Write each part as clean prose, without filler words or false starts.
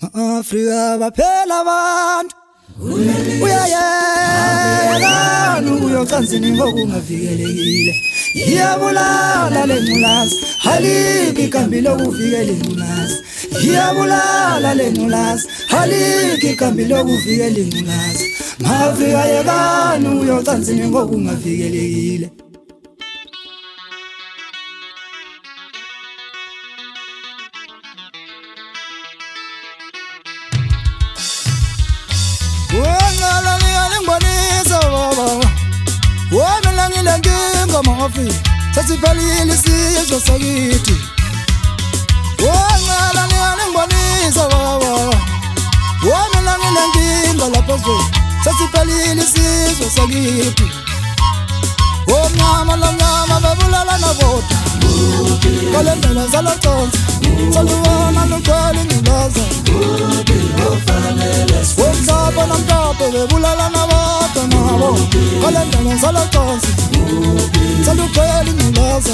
Afrika baphela abantu uyayela nukuyocanzini ngokungavikelekile iyabulala lengculazi haliki ikambi lokuvikela ingculazi iyabulala lengculazi haliki ikambi lokuvikela ingculazi Afrika yekani uyocanzini ngokungavikelekile Wangala ngiyalingwanisa baba Wamela ngilenkinga mafi Sasiphelile isizwe sakithi Wangala ngiyalingwanisa baba Wamela ngilenkinga lapho zwe Sasiphelile isizwe sakithi Omnyama lomnyama bebulala nabodwa Kalendela zaloconsi Saluwana lukweli ngulaza Womhlaba namhlaba bebulala nabodwa nabo Kalendela zaloconsi Salukweli ngulaza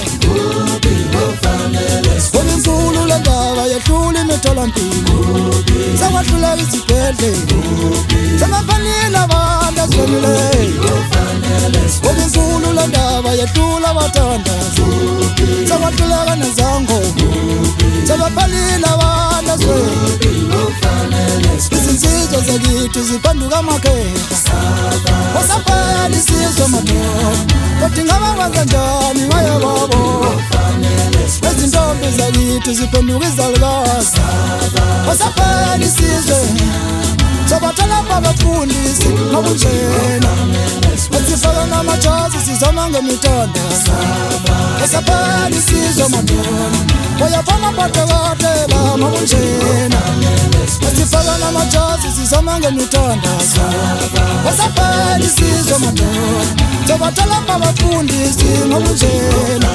Womizulu lendaba yehlula imitholampilo Sekwahlula izibhedlela Sengaphanile abantu ezwenileyo Womizulu lendaba yehlula abathandazi Sekwahluleka nezangoma Sekaphalile abantu ezwenileyo Izinsizwa zakithi ziphanduka amakhehla Wasaphala isizwe madoda Kodwa ingaba kwenza njani ngaye babo Ezintombi zakithi ziphenduka izalukazi Wasaphala isizwe Sabathala babafundisi ngobunjena Esifaka namajazi sizama ngemithandazo Wasaphala isizwe madoda Bayafana bodokotela ngobunjena Esifaka namajazi sizama ngemithandazo Wasaphala isizwe madoda Sabathala babafundisi ngobunjena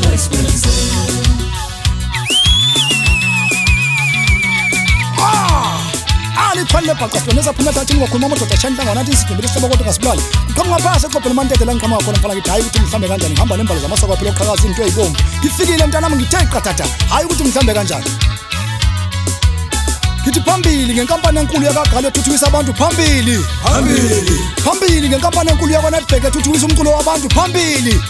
Khale baqapha nesaphuma thathi ngokhuluma amadoda ashayina nganathi isivimbele sihloko kodwa ngasibulali ngiqhamuka phasi eqophela imanteke la ngiqhamuka khona ngifala ngithi hayi ukuthi mhlambe kanjani ngihamba nembalo zamasoko phela oqhakaza into eyibomvu ngifikile mntanami ngithe qathatha hayi ukuthi mhlambe kanjani ngithi phambili ngenkampani enkulu yakagalo ethuthukisa abantu phambili ngenkampani enkulu yakwaNetbank ethuthukisa umculo wabantu phambili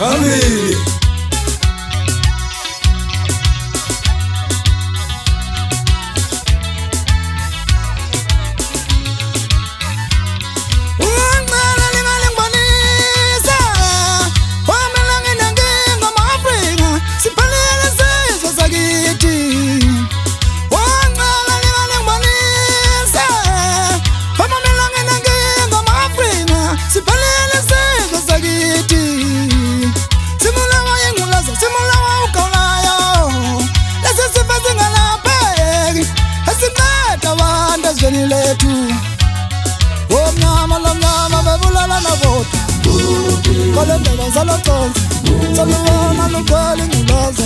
Omnyama lomnyama bebulala nabodwa Kalendela zaloconsi Saluwana lukweli ngulaza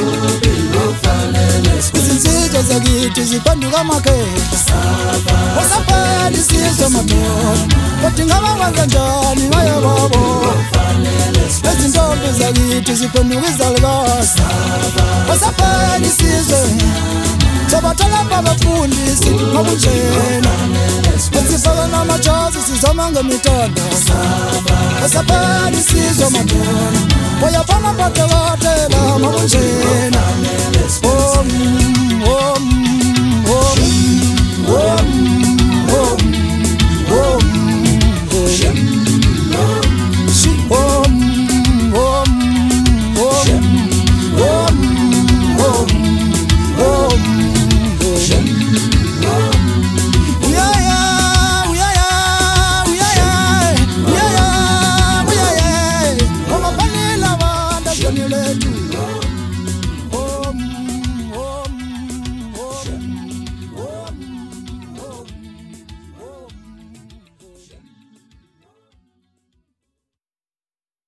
Izinsizwa zakithi ziphanduka amakhehla Wasaphala isizwe madoda Kodwa ingaba kwenza njani ngaye babo Ezintombi zakithi ziphenduka izalukazi Wasaphala isizwe Sabathala babafundisi ngobunjena Esifaka namajazi sizama ngemithandazo Wasaphala isizwe madoda Bayafana bodokotela ngobunjena